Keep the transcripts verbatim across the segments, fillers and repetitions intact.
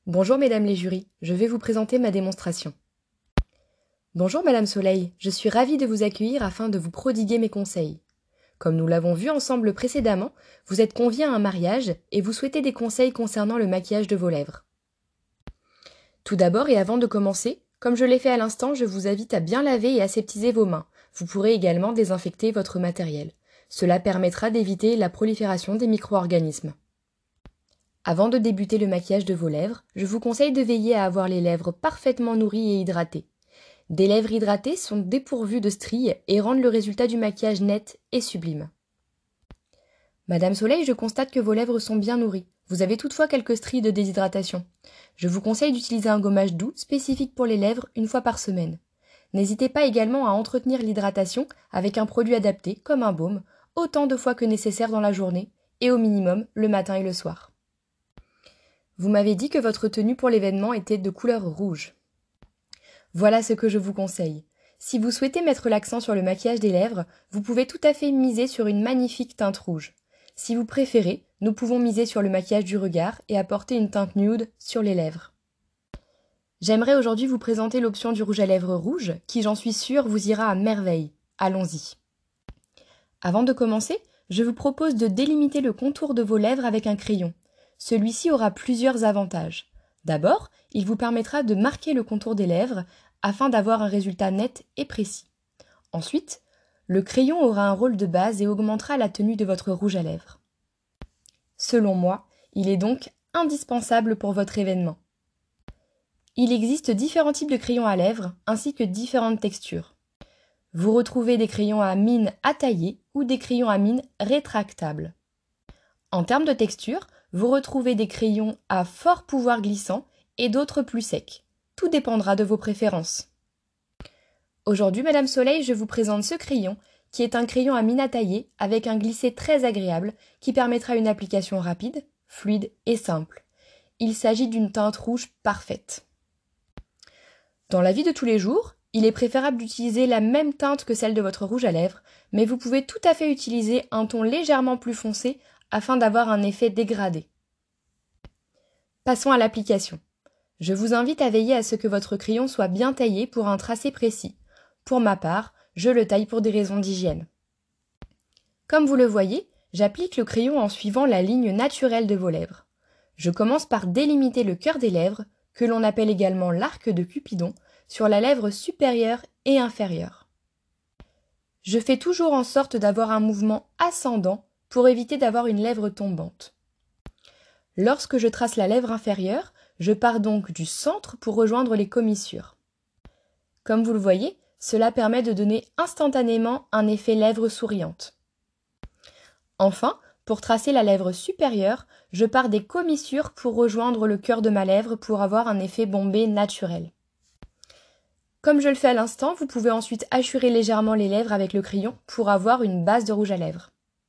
Bonjour mesdames les jurys, je vais vous présenter ma démonstration. Bonjour Madame Soleil, je suis ravie de vous accueillir afin de vous prodiguer mes conseils. Comme nous l'avons vu ensemble précédemment, vous êtes conviés à un mariage et vous souhaitez des conseils concernant le maquillage de vos lèvres. Tout d'abord et avant de commencer, comme je l'ai fait à l'instant, je vous invite à bien laver et aseptiser vos mains. Vous pourrez également désinfecter votre matériel. Cela permettra d'éviter la prolifération des micro-organismes. Avant de débuter le maquillage de vos lèvres, je vous conseille de veiller à avoir les lèvres parfaitement nourries et hydratées. Des lèvres hydratées sont dépourvues de stries et rendent le résultat du maquillage net et sublime. Madame Soleil, je constate que vos lèvres sont bien nourries. Vous avez toutefois quelques stries de déshydratation. Je vous conseille d'utiliser un gommage doux spécifique pour les lèvres une fois par semaine. N'hésitez pas également à entretenir l'hydratation avec un produit adapté, comme un baume, autant de fois que nécessaire dans la journée, et au minimum le matin et le soir. Vous m'avez dit que votre tenue pour l'événement était de couleur rouge. Voilà ce que je vous conseille. Si vous souhaitez mettre l'accent sur le maquillage des lèvres, vous pouvez tout à fait miser sur une magnifique teinte rouge. Si vous préférez, nous pouvons miser sur le maquillage du regard et apporter une teinte nude sur les lèvres. J'aimerais aujourd'hui vous présenter l'option du rouge à lèvres rouge, qui j'en suis sûre vous ira à merveille. Allons-y. Avant de commencer, je vous propose de délimiter le contour de vos lèvres avec un crayon. Celui-ci aura plusieurs avantages. D'abord, il vous permettra de marquer le contour des lèvres afin d'avoir un résultat net et précis. Ensuite, le crayon aura un rôle de base et augmentera la tenue de votre rouge à lèvres. Selon moi, il est donc indispensable pour votre événement. Il existe différents types de crayons à lèvres ainsi que différentes textures. Vous retrouvez des crayons à mine à tailler ou des crayons à mine rétractables. En termes de texture, vous retrouvez des crayons à fort pouvoir glissant et d'autres plus secs. Tout dépendra de vos préférences. Aujourd'hui, Madame Soleil, je vous présente ce crayon, qui est un crayon à mine à tailler avec un glissé très agréable qui permettra une application rapide, fluide et simple. Il s'agit d'une teinte rouge parfaite. Dans la vie de tous les jours, il est préférable d'utiliser la même teinte que celle de votre rouge à lèvres, mais vous pouvez tout à fait utiliser un ton légèrement plus foncé afin d'avoir un effet dégradé. Passons à l'application. Je vous invite à veiller à ce que votre crayon soit bien taillé pour un tracé précis. Pour ma part, je le taille pour des raisons d'hygiène. Comme vous le voyez, j'applique le crayon en suivant la ligne naturelle de vos lèvres. Je commence par délimiter le cœur des lèvres, que l'on appelle également l'arc de Cupidon, sur la lèvre supérieure et inférieure. Je fais toujours en sorte d'avoir un mouvement ascendant pour éviter d'avoir une lèvre tombante. Lorsque je trace la lèvre inférieure, je pars donc du centre pour rejoindre les commissures. Comme vous le voyez, cela permet de donner instantanément un effet lèvre souriante. Enfin, pour tracer la lèvre supérieure, je pars des commissures pour rejoindre le cœur de ma lèvre pour avoir un effet bombé naturel. Comme je le fais à l'instant, vous pouvez ensuite hachurer légèrement les lèvres avec le crayon pour avoir une base de rouge à lèvres.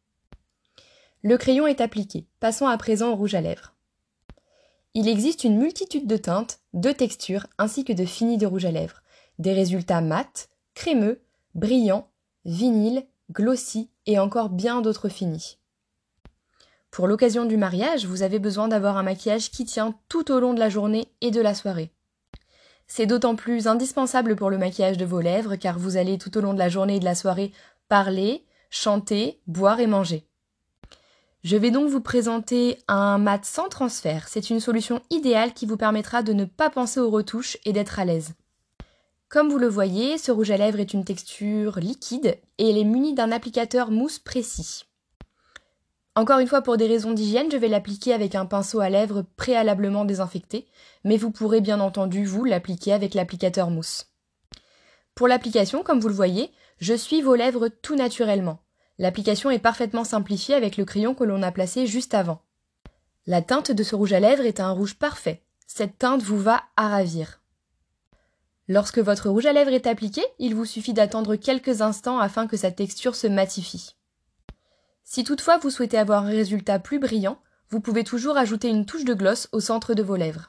Le crayon est appliqué. Passons à présent au rouge à lèvres. Il existe une multitude de teintes, de textures ainsi que de finis de rouge à lèvres. Des résultats mat, crémeux, brillants, vinyle, glossy et encore bien d'autres finis. Pour l'occasion du mariage, vous avez besoin d'avoir un maquillage qui tient tout au long de la journée et de la soirée. C'est d'autant plus indispensable pour le maquillage de vos lèvres car vous allez tout au long de la journée et de la soirée parler, chanter, boire et manger. Je vais donc vous présenter un mat sans transfert. C'est une solution idéale qui vous permettra de ne pas penser aux retouches et d'être à l'aise. Comme vous le voyez, ce rouge à lèvres est une texture liquide et elle est munie d'un applicateur mousse précis. Encore une fois, pour des raisons d'hygiène, je vais l'appliquer avec un pinceau à lèvres préalablement désinfecté, mais vous pourrez bien entendu, vous, l'appliquer avec l'applicateur mousse. Pour l'application, comme vous le voyez, je suis vos lèvres tout naturellement. L'application est parfaitement simplifiée avec le crayon que l'on a placé juste avant. La teinte de ce rouge à lèvres est un rouge parfait. Cette teinte vous va à ravir. Lorsque votre rouge à lèvres est appliqué, il vous suffit d'attendre quelques instants afin que sa texture se matifie. Si toutefois vous souhaitez avoir un résultat plus brillant, vous pouvez toujours ajouter une touche de gloss au centre de vos lèvres.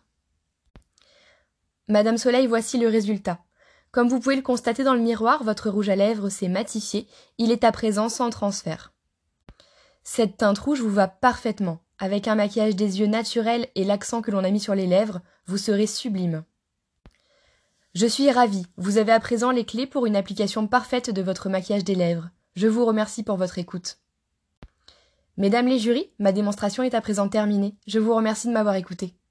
Madame Soleil, voici le résultat. Comme vous pouvez le constater dans le miroir, votre rouge à lèvres s'est matifié, il est à présent sans transfert. Cette teinte rouge vous va parfaitement. Avec un maquillage des yeux naturel et l'accent que l'on a mis sur les lèvres, vous serez sublime. Je suis ravie, vous avez à présent les clés pour une application parfaite de votre maquillage des lèvres. Je vous remercie pour votre écoute. Mesdames les jurys, ma démonstration est à présent terminée. Je vous remercie de m'avoir écouté.